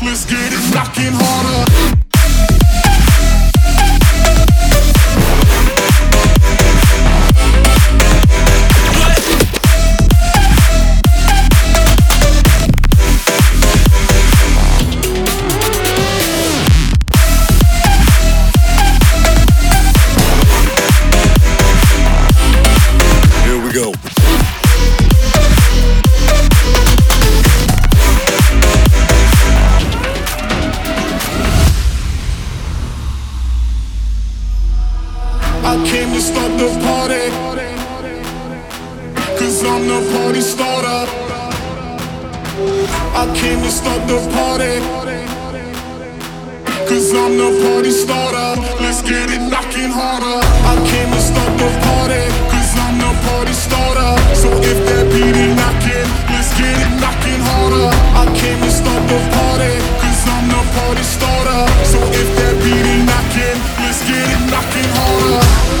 let's get it knocking harder. Go. I came to start the party, 'cause I'm the party starter. I came to start the party, 'cause I'm the party starter. Let's get it knocking harder. I came to start the party, 'cause I'm the party starter. So if that beat ain't knocking, let's get it knocking harder. I came to start the party, 'cause I'm the party starter. So if that beat ain't knocking, let's get it knocking harder.